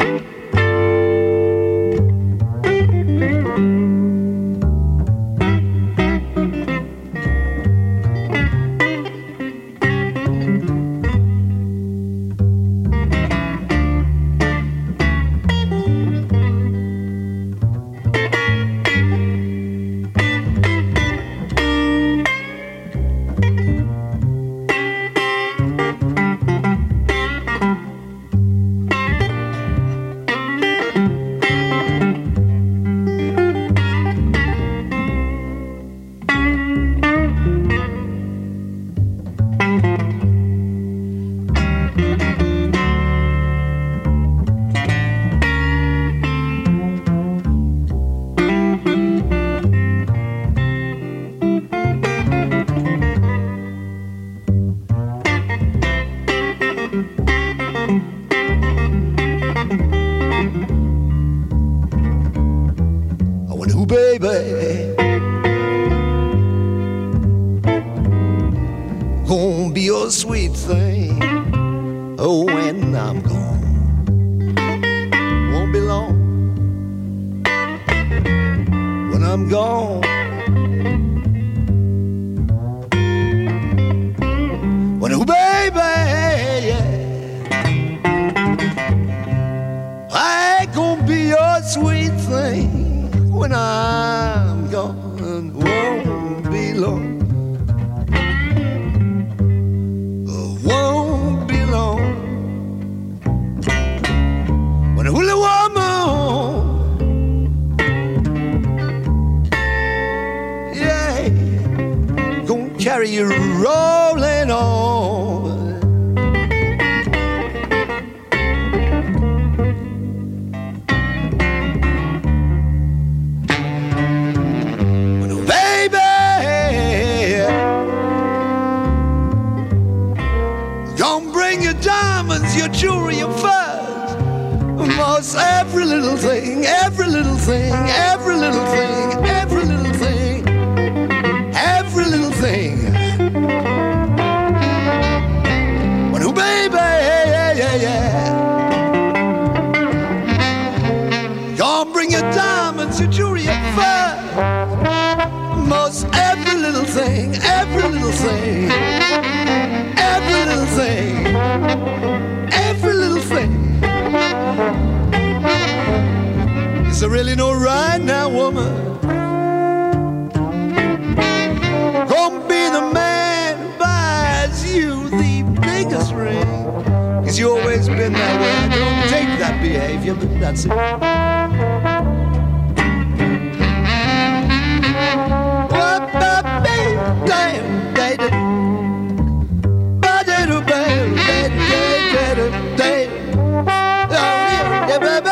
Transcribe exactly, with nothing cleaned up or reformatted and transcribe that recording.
baby, gonna be a sweet thing. Oh, when I'm gone, won't be long. When I'm gone, when oh baby, yeah, I gonna be a sweet thing. When I'm gone, won't be long. Won't be long. When a hula woman, yeah, gonna carry you rolling on. Your jewelry, your furs, almost every little thing, every little thing, every little thing, every little thing, every little thing. When oh baby, yeah, yeah, yeah, gonna bring your diamonds, your jewelry, your furs, almost every little thing, every little thing, every little thing. Every little thing. Is there really no right now, woman? Gonna be the man who buys you the biggest ring. Cause you always been that way. I don't take that behavior, but that's it. Baby,